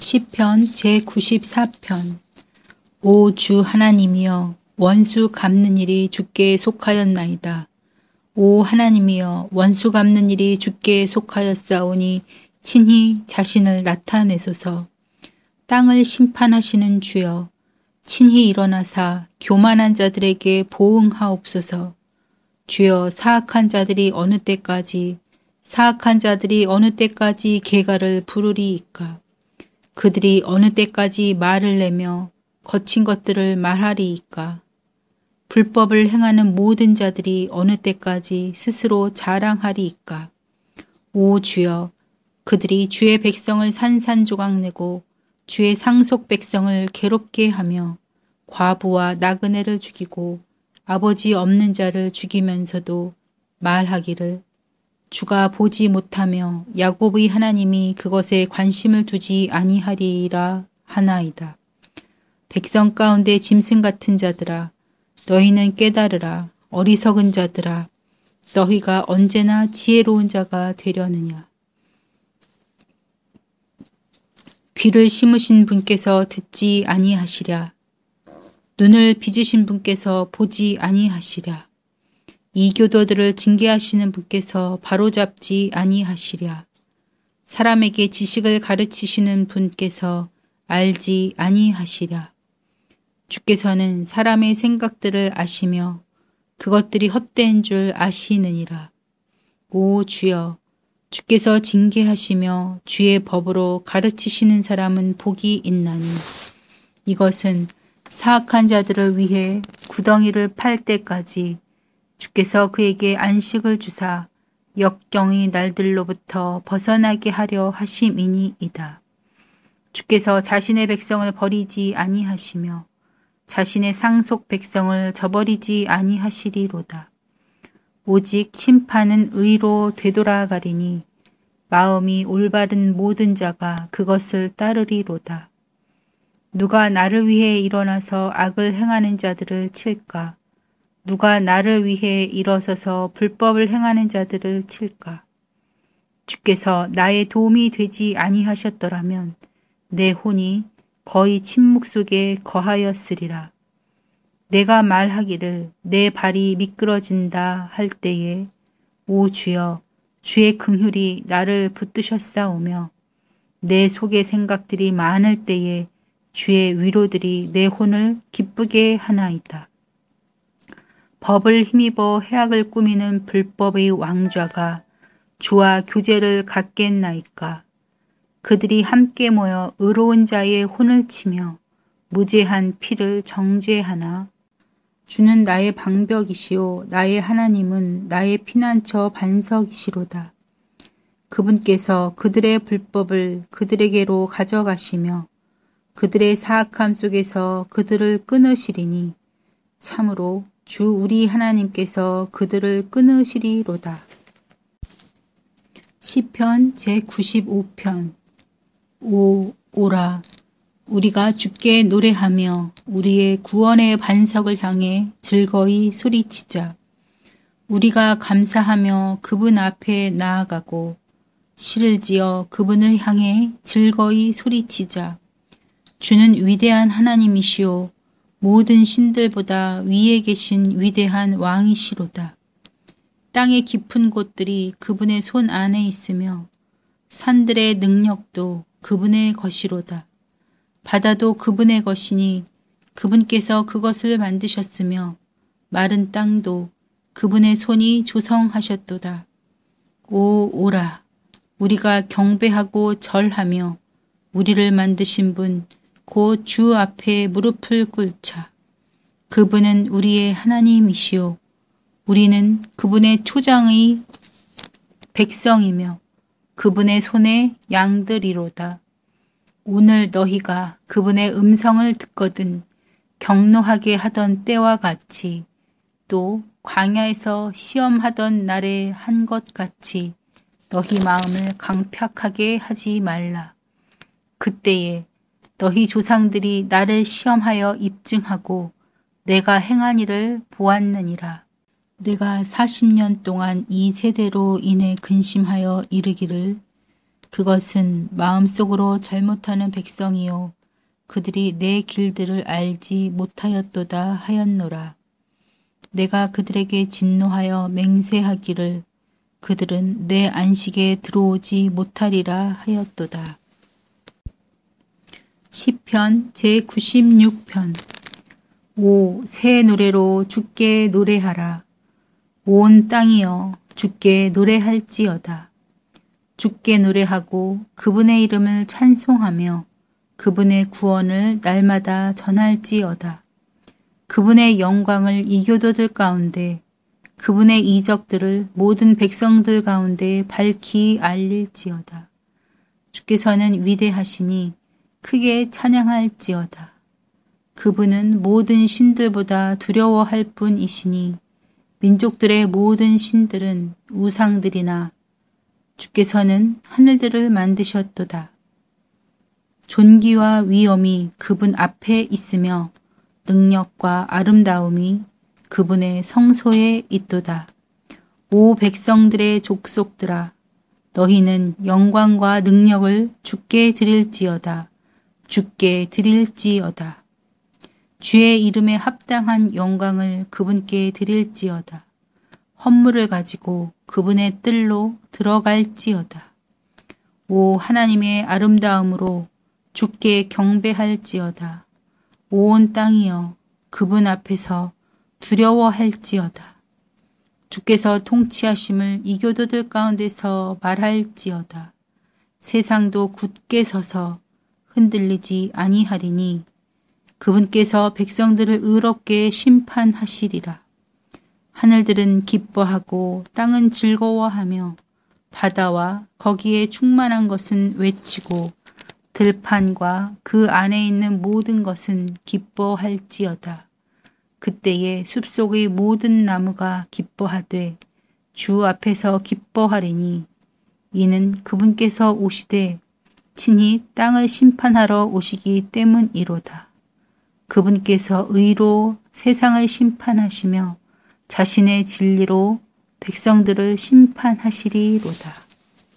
시편 제94편. 오 주 하나님이여, 원수 갚는 일이 주께 속하였나이다. 오 하나님이여, 원수 갚는 일이 주께 속하였사오니 친히 자신을 나타내소서. 땅을 심판하시는 주여, 친히 일어나사 교만한 자들에게 보응하옵소서. 주여, 사악한 자들이 어느 때까지 계가를 부르리이까. 그들이 어느 때까지 말을 내며 거친 것들을 말하리이까. 불법을 행하는 모든 자들이 어느 때까지 스스로 자랑하리이까. 오 주여, 그들이 주의 백성을 산산조각내고 주의 상속 백성을 괴롭게 하며 과부와 나그네를 죽이고 아버지 없는 자를 죽이면서도 말하기를 주가 보지 못하며 야곱의 하나님이 그것에 관심을 두지 아니하리라 하나이다. 백성 가운데 짐승 같은 자들아, 너희는 깨달으라. 어리석은 자들아, 너희가 언제나 지혜로운 자가 되려느냐. 귀를 심으신 분께서 듣지 아니하시랴. 눈을 빚으신 분께서 보지 아니하시랴. 이교도들을 징계하시는 분께서 바로잡지 아니하시랴. 사람에게 지식을 가르치시는 분께서 알지 아니하시랴. 주께서는 사람의 생각들을 아시며 그것들이 헛된 줄 아시느니라. 오 주여, 주께서 징계하시며 주의 법으로 가르치시는 사람은 복이 있나니 이것은 사악한 자들을 위해 구덩이를 팔 때까지 주께서 그에게 안식을 주사 역경의 날들로부터 벗어나게 하려 하심이니이다. 주께서 자신의 백성을 버리지 아니하시며 자신의 상속 백성을 저버리지 아니하시리로다. 오직 심판은 의로 되돌아가리니 마음이 올바른 모든 자가 그것을 따르리로다. 누가 나를 위해 일어나서 악을 행하는 자들을 칠까? 누가 나를 위해 일어서서 불법을 행하는 자들을 칠까? 주께서 나의 도움이 되지 아니하셨더라면 내 혼이 거의 침묵 속에 거하였으리라. 내가 말하기를 내 발이 미끄러진다 할 때에 오 주여, 주의 긍휼이 나를 붙드셨사오며 내 속의 생각들이 많을 때에 주의 위로들이 내 혼을 기쁘게 하나이다. 법을 힘입어 해악을 꾸미는 불법의 왕좌가 주와 교제를 갖겠나이까. 그들이 함께 모여 의로운 자의 혼을 치며 무죄한 피를 정죄하나. 주는 나의 방벽이시오. 나의 하나님은 나의 피난처 반석이시로다. 그분께서 그들의 불법을 그들에게로 가져가시며 그들의 사악함 속에서 그들을 끊으시리니 참으로 주 우리 하나님께서 그들을 끊으시리로다. 시편 제95편. 오라, 우리가 주께 노래하며 우리의 구원의 반석을 향해 즐거이 소리치자. 우리가 감사하며 그분 앞에 나아가고 시를 지어 그분을 향해 즐거이 소리치자. 주는 위대한 하나님이시오. 모든 신들보다 위에 계신 위대한 왕이시로다. 땅의 깊은 곳들이 그분의 손 안에 있으며 산들의 능력도 그분의 것이로다. 바다도 그분의 것이니 그분께서 그것을 만드셨으며 마른 땅도 그분의 손이 조성하셨도다. 오라, 우리가 경배하고 절하며 우리를 만드신 분 곧 주 앞에 무릎을 꿇자. 그분은 우리의 하나님이시오. 우리는 그분의 초장의 백성이며 그분의 손의 양들이로다. 오늘 너희가 그분의 음성을 듣거든 경노하게 하던 때와 같이 또 광야에서 시험하던 날에 한 것 같이 너희 마음을 강팍하게 하지 말라. 그때에 너희 조상들이 나를 시험하여 입증하고 내가 행한 일을 보았느니라. 내가 40년 동안 이 세대로 인해 근심하여 이르기를 그것은 마음속으로 잘못하는 백성이요 그들이 내 길들을 알지 못하였도다 하였노라. 내가 그들에게 진노하여 맹세하기를 그들은 내 안식에 들어오지 못하리라 하였도다. 시편 제96편. 오, 새 노래로 주께 노래하라. 온 땅이여 주께 노래할지어다. 주께 노래하고 그분의 이름을 찬송하며 그분의 구원을 날마다 전할지어다. 그분의 영광을 이교도들 가운데 그분의 이적들을 모든 백성들 가운데 밝히 알릴지어다. 주께서는 위대하시니 크게 찬양할지어다. 그분은 모든 신들보다 두려워할 뿐이시니 민족들의 모든 신들은 우상들이나 주께서는 하늘들을 만드셨도다. 존귀와 위엄이 그분 앞에 있으며 능력과 아름다움이 그분의 성소에 있도다. 오 백성들의 족속들아, 너희는 영광과 능력을 주께 드릴지어다. 주께 드릴지어다. 주의 이름에 합당한 영광을 그분께 드릴지어다. 헌물을 가지고 그분의 뜰로 들어갈지어다. 오 하나님의 아름다움으로 주께 경배할지어다. 온 땅이여 그분 앞에서 두려워할지어다. 주께서 통치하심을 이교도들 가운데서 말할지어다. 세상도 굳게 서서 흔들리지 아니하리니 그분께서 백성들을 의롭게 심판하시리라. 하늘들은 기뻐하고 땅은 즐거워하며 바다와 거기에 충만한 것은 외치고 들판과 그 안에 있는 모든 것은 기뻐할지어다. 그때에 숲속의 모든 나무가 기뻐하되 주 앞에서 기뻐하리니 이는 그분께서 오시되 친히 땅을 심판하러 오시기 때문이로다. 그분께서 의로 세상을 심판하시며 자신의 진리로 백성들을 심판하시리로다.